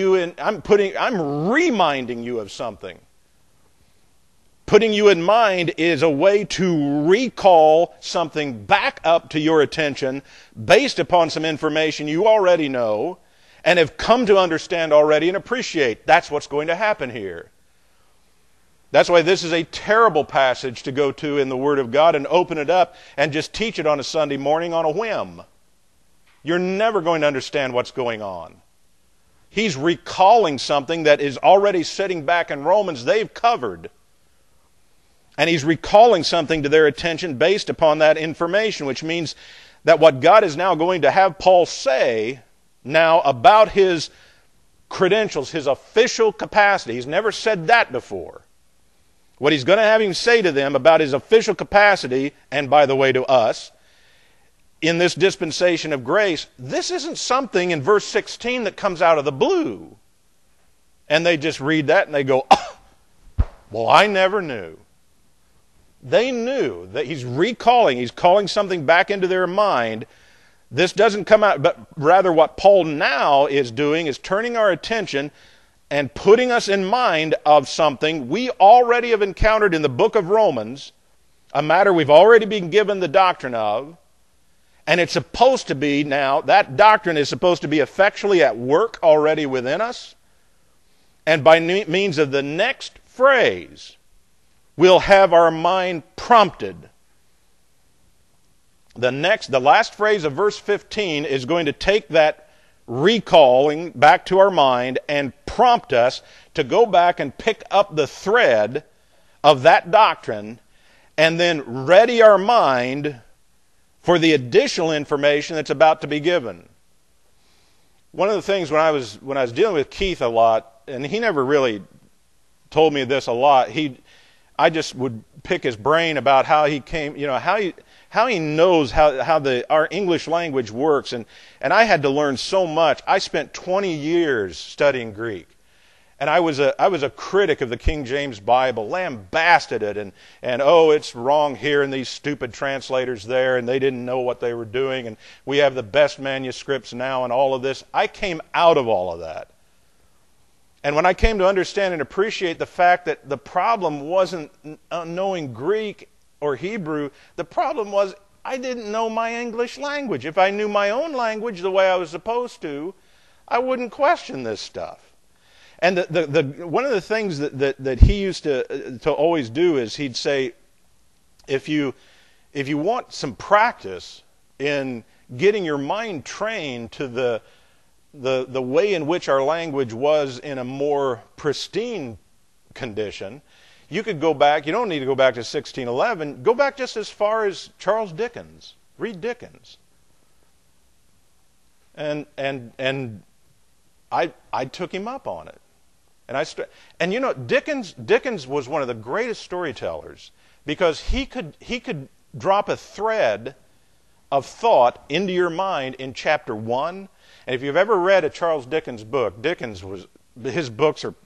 reminding you of something. Putting you in mind is a way to recall something back up to your attention based upon some information you already know and have come to understand already and appreciate. That's what's going to happen here. That's why this is a terrible passage to go to in the Word of God and open it up and just teach it on a Sunday morning on a whim. You're never going to understand what's going on. He's recalling something that is already sitting back in Romans they've covered. And he's recalling something to their attention based upon that information, which means that what God is now going to have Paul say now about his credentials, his official capacity. He's never said that before. What he's going to have him say to them about his official capacity, and by the way to us, in this dispensation of grace, this isn't something in verse 16 that comes out of the blue. And they just read that and they go, oh, well, I never knew. They knew that he's calling something back into their mind. This doesn't come out, but rather what Paul now is doing is turning our attention and putting us in mind of something we already have encountered in the book of Romans, a matter we've already been given the doctrine of, and it's supposed to be now, that doctrine is supposed to be effectually at work already within us, and by means of the next phrase, we'll have our mind prompted. The last phrase of verse 15 is going to take that recalling back to our mind and prompt us to go back and pick up the thread of that doctrine and then ready our mind for the additional information that's about to be given. One of the things when I was dealing with Keith a lot, and he never really told me this a lot, I just would pick his brain about how he came, how he knows how our English language works, and I had to learn so much. I spent 20 years studying Greek, And I was a critic of the King James Bible, lambasted it, and oh, it's wrong here, and these stupid translators there, and they didn't know what they were doing, and we have the best manuscripts now, and all of this. I came out of all of that. And when I came to understand and appreciate the fact that the problem wasn't knowing Greek or Hebrew, the problem was I didn't know my English language. If I knew my own language the way I was supposed to, I wouldn't question this stuff. And one of the things that he used to always do is he'd say, if you want some practice in getting your mind trained to the way in which our language was in a more pristine condition, you could go back. You don't need to go back to 1611. Go back just as far as Charles Dickens. Read Dickens. And I took him up on it. And you know, Dickens was one of the greatest storytellers because he could drop a thread of thought into your mind in chapter 1. And if you've ever read a Charles Dickens book, his books are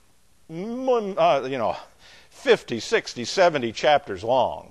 50, 60, 70 chapters long.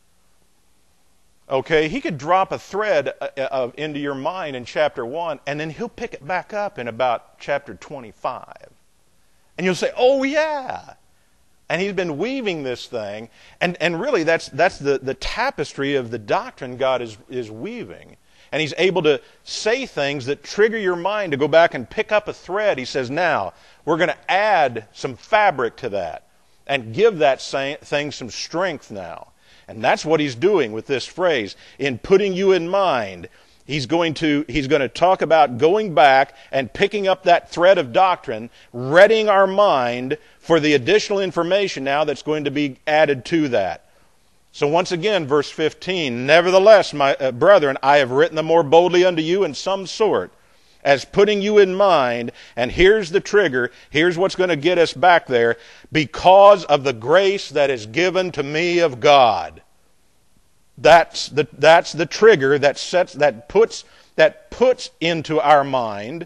Okay, he could drop a thread into your mind in chapter 1, and then he'll pick it back up in about chapter 25. And you'll say, oh yeah. And he's been weaving this thing, and really that's the tapestry of the doctrine God is weaving. And he's able to say things that trigger your mind to go back and pick up a thread. He says, now, we're going to add some fabric to that and give that thing some strength now. And that's what he's doing with this phrase. In putting you in mind, he's going to talk about going back and picking up that thread of doctrine, readying our mind for the additional information now that's going to be added to that. So once again, verse 15, nevertheless, my brethren, I have written them more boldly unto you in some sort, as putting you in mind, and here's the trigger, here's what's going to get us back there, because of the grace that is given to me of God. That's the trigger that puts into our mind.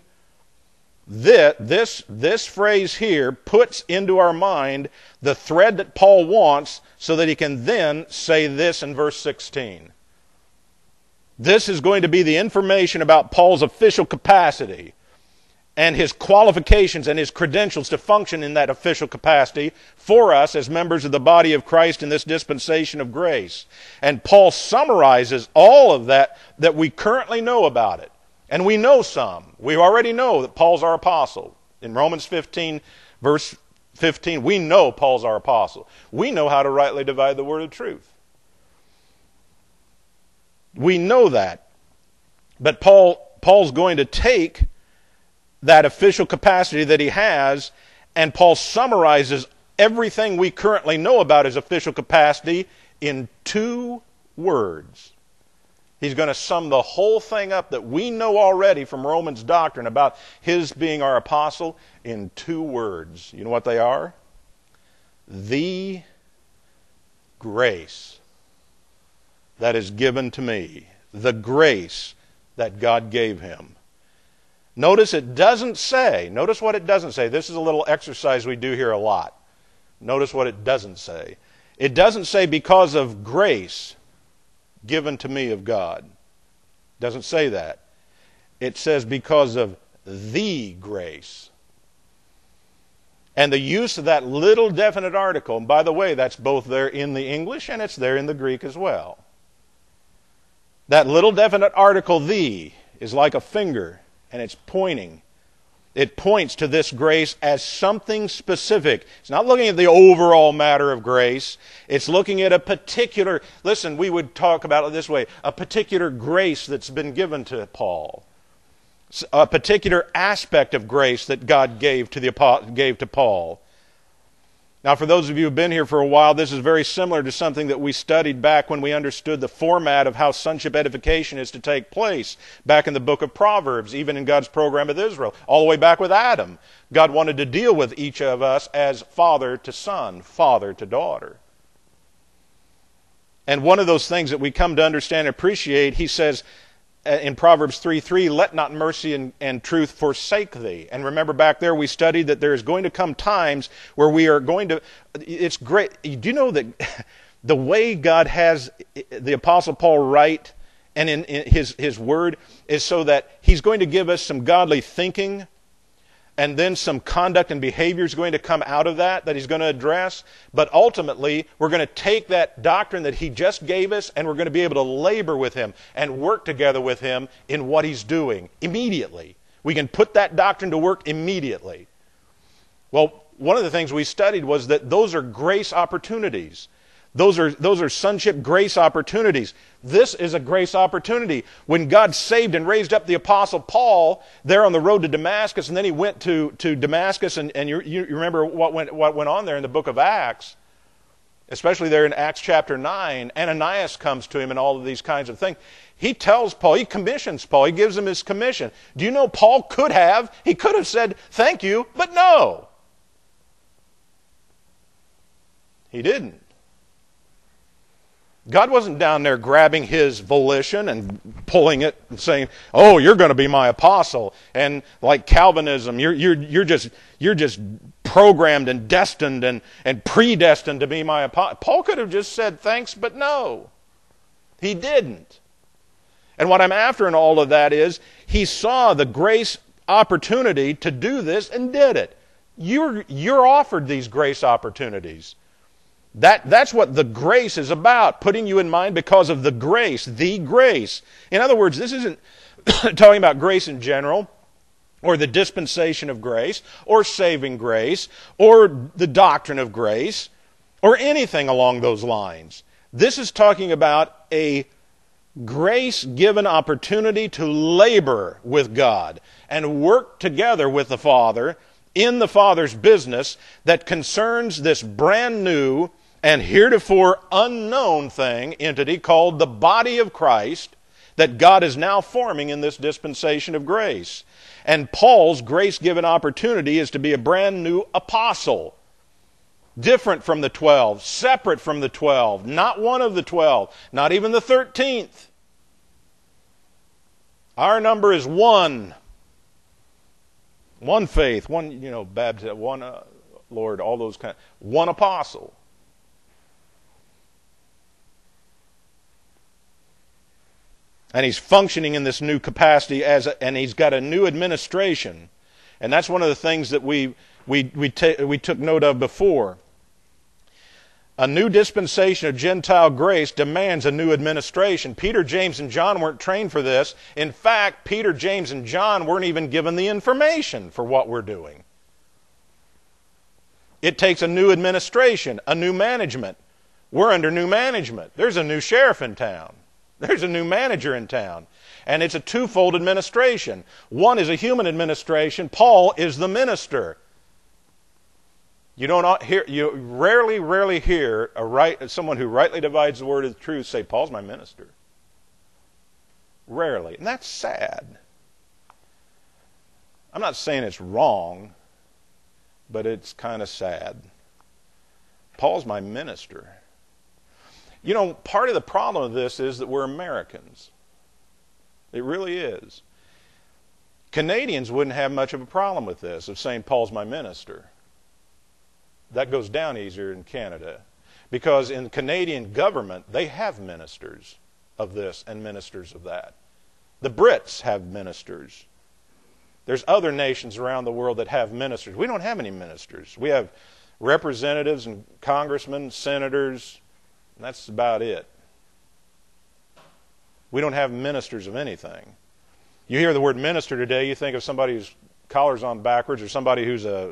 This phrase here puts into our mind the thread that Paul wants so that he can then say this in verse 16. This is going to be the information about Paul's official capacity and his qualifications and his credentials to function in that official capacity for us as members of the body of Christ in this dispensation of grace. And Paul summarizes all of that we currently know about it. And we know some. We already know that Paul's our apostle. In Romans 15, verse 15, we know Paul's our apostle. We know how to rightly divide the word of truth. We know that. But Paul's going to take that official capacity that he has, and Paul summarizes everything we currently know about his official capacity in 2 words. He's going to sum the whole thing up that we know already from Romans doctrine about his being our apostle in 2 words. You know what they are? The grace that is given to me. The grace that God gave him. Notice it doesn't say, notice what it doesn't say. This is a little exercise we do here a lot. Notice what it doesn't say. It doesn't say because of grace given to me of God. It doesn't say that. It says because of the grace. And the use of that little definite article, and by the way, that's both there in the English and it's there in the Greek as well. That little definite article, the, is like a finger, and it's pointing. It points to this grace as something specific. It's not looking at the overall matter of grace. It's looking at a particular, listen, we would talk about it this way, a particular grace that's been given to Paul. A particular aspect of grace that God gave to Paul. Now, for those of you who have been here for a while, this is very similar to something that we studied back when we understood the format of how sonship edification is to take place back in the book of Proverbs, even in God's program with Israel, all the way back with Adam. God wanted to deal with each of us as father to son, father to daughter. And one of those things that we come to understand and appreciate, he says, in Proverbs 3:3, let not mercy and truth forsake thee. And remember back there we studied that there is going to come times where we are going to, it's great. Do you know that the way God has the Apostle Paul write and in his word is so that he's going to give us some godly thinking, and then some conduct and behavior is going to come out of that he's going to address. But ultimately, we're going to take that doctrine that he just gave us, and we're going to be able to labor with him and work together with him in what he's doing immediately. We can put that doctrine to work immediately. Well, one of the things we studied was that those are grace opportunities. Those are sonship grace opportunities. This is a grace opportunity. When God saved and raised up the Apostle Paul there on the road to Damascus, and then he went to Damascus, and you remember what went on there in the book of Acts, especially there in Acts chapter 9, Ananias comes to him and all of these kinds of things. He tells Paul, he commissions Paul, he gives him his commission. Do you know Paul could have said, thank you, but no. He didn't. God wasn't down there grabbing his volition and pulling it and saying, "Oh, you're going to be my apostle." And like Calvinism, you're just programmed and destined and predestined to be my apostle. Paul could have just said thanks, but no. He didn't. And what I'm after in all of that is he saw the grace opportunity to do this and did it. You're offered these grace opportunities. That's what the grace is about, putting you in mind because of the grace, the grace. In other words, this isn't talking about grace in general, or the dispensation of grace, or saving grace, or the doctrine of grace, or anything along those lines. This is talking about a grace-given opportunity to labor with God and work together with the Father in the Father's business that concerns this brand new and heretofore unknown entity called the body of Christ that God is now forming in this dispensation of grace. And Paul's grace-given opportunity is to be a brand new apostle, different from the 12, separate from the 12, not one of the 12, not even the 13th. Our number is one. One faith, one, baptism, one Lord, all those kind. One apostle. And he's functioning in this new capacity and he's got a new administration. And that's one of the things that we took note of before. A new dispensation of Gentile grace demands a new administration. Peter, James, and John weren't trained for this. In fact, Peter, James, and John weren't even given the information for what we're doing. It takes a new administration, a new management. We're under new management. There's a new sheriff in town. There's a new manager in town. And it's a twofold administration. One is a human administration. Paul is the minister. You rarely hear someone who rightly divides the word of the truth say, "Paul's my minister." Rarely. And that's sad. I'm not saying it's wrong, but it's kind of sad. Paul's my minister. Part of the problem of this is that we're Americans. It really is. Canadians wouldn't have much of a problem with this, of saying Paul's my minister. That goes down easier in Canada. Because in the Canadian government, they have ministers of this and ministers of that. The Brits have ministers. There's other nations around the world that have ministers. We don't have any ministers. We have representatives and congressmen, senators, and that's about it. We don't have ministers of anything. You hear the word minister today, you think of somebody whose collar's on backwards or somebody who's a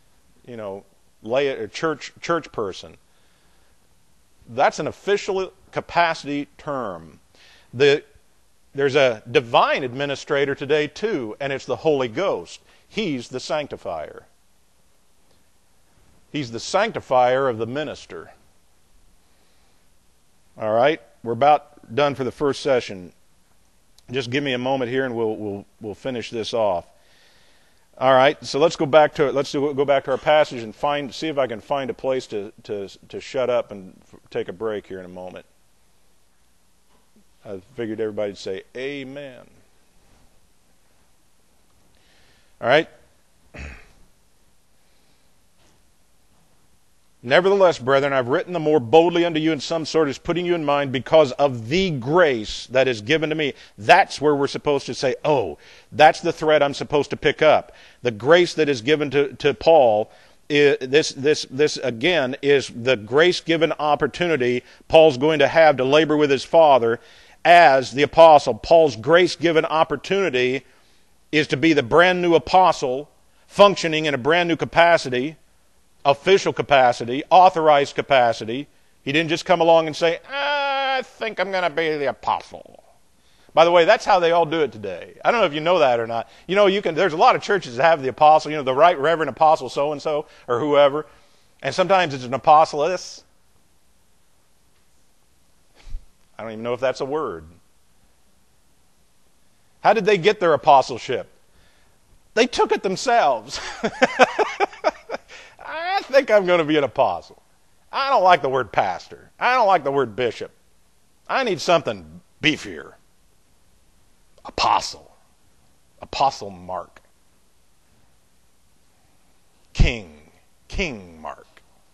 church person. That's an official capacity term. There's a divine administrator today too, and it's the Holy Ghost. He's the sanctifier. He's the sanctifier of the minister. All right, we're about done for the first session. Just give me a moment here, and we'll finish this off. All right, so let's go back to our passage and see if I can find a place to shut up and take a break here in a moment. I figured everybody'd say amen. All right? Nevertheless, brethren, I've written the more boldly unto you in some sort as putting you in mind because of the grace that is given to me. That's where we're supposed to say, oh, that's the thread I'm supposed to pick up. The grace that is given to Paul, this again is the grace-given opportunity Paul's going to have to labor with his Father as the apostle. Paul's grace-given opportunity is to be the brand new apostle functioning in a brand new capacity, official capacity, authorized capacity. He didn't just come along and say, I think I'm going to be the apostle. By the way, that's how they all do it today. I don't know if you know that or not. You know, there's a lot of churches that have the apostle, the right reverend apostle so-and-so or whoever. And sometimes it's an apostoless. I don't even know if that's a word. How did they get their apostleship? They took it themselves. I think I'm going to be an apostle. I don't like the word pastor. I don't like the word bishop. I need something beefier. Apostle. Apostle Mark. King Mark.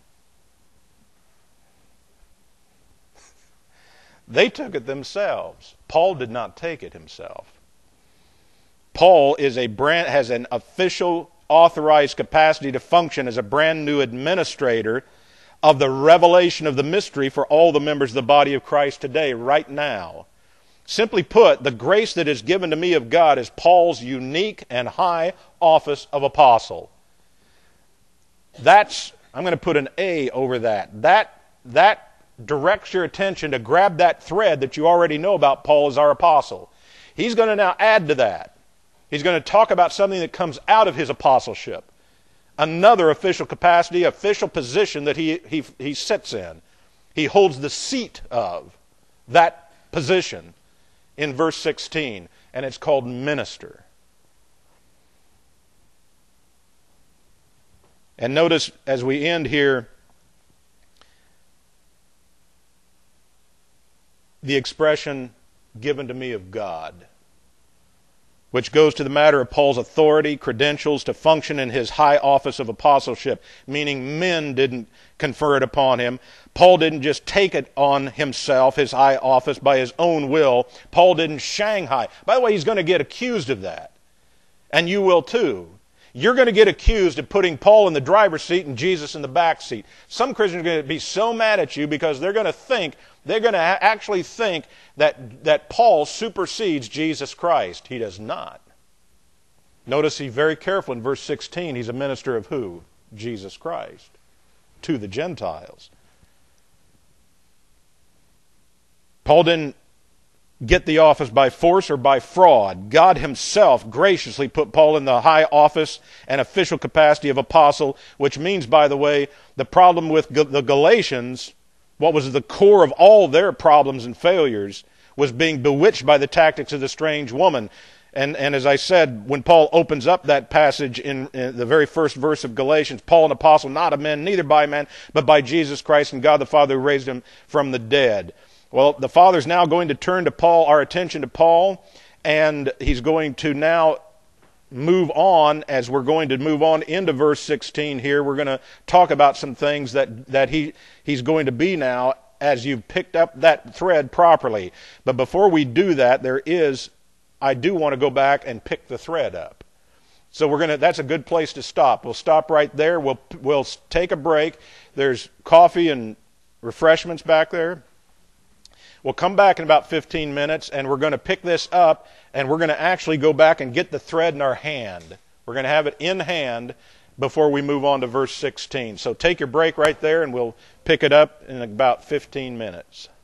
They took it themselves. Paul did not take it himself. Paul has an official authorized capacity to function as a brand new administrator of the revelation of the mystery for all the members of the body of Christ today, right now. Simply put, the grace that is given to me of God is Paul's unique and high office of apostle. I'm going to put an A over that. That directs your attention to grab that thread that you already know about Paul as our apostle. He's going to now add to that. He's going to talk about something that comes out of his apostleship. Another official capacity, official position that he sits in. He holds the seat of that position in verse 16, and it's called minister. And notice as we end here, the expression given to me of God, which goes to the matter of Paul's authority, credentials to function in his high office of apostleship, meaning men didn't confer it upon him. Paul didn't just take it on himself, his high office, by his own will. Paul didn't shanghai. By the way, he's going to get accused of that. And you will too. You're going to get accused of putting Paul in the driver's seat and Jesus in the back seat. Some Christians are going to be so mad at you because they're going to actually think that Paul supersedes Jesus Christ. He does not. Notice he's very careful in verse 16. He's a minister of who? Jesus Christ. To the Gentiles. Paul didn't get the office by force or by fraud. God himself graciously put Paul in the high office and official capacity of apostle, which means, by the way, the problem with the Galatians, what was the core of all their problems and failures, was being bewitched by the tactics of the strange woman. And as I said, when Paul opens up that passage in the very first verse of Galatians, Paul, an apostle, not of men, neither by man, but by Jesus Christ and God the Father who raised him from the dead. Well, the Father's now going to turn to Paul, our attention to Paul, and he's going to now move on. As we're going to move on into verse 16 here, we're going to talk about some things that he's going to be now as you've picked up that thread properly. But before we do that, I do want to go back and pick the thread up. So that's a good place to stop. We'll stop right there. We'll take a break. There's coffee and refreshments back there. We'll come back in about 15 minutes, and we're going to pick this up, and we're going to actually go back and get the thread in our hand. We're going to have it in hand before we move on to verse 16. So take your break right there, and we'll pick it up in about 15 minutes.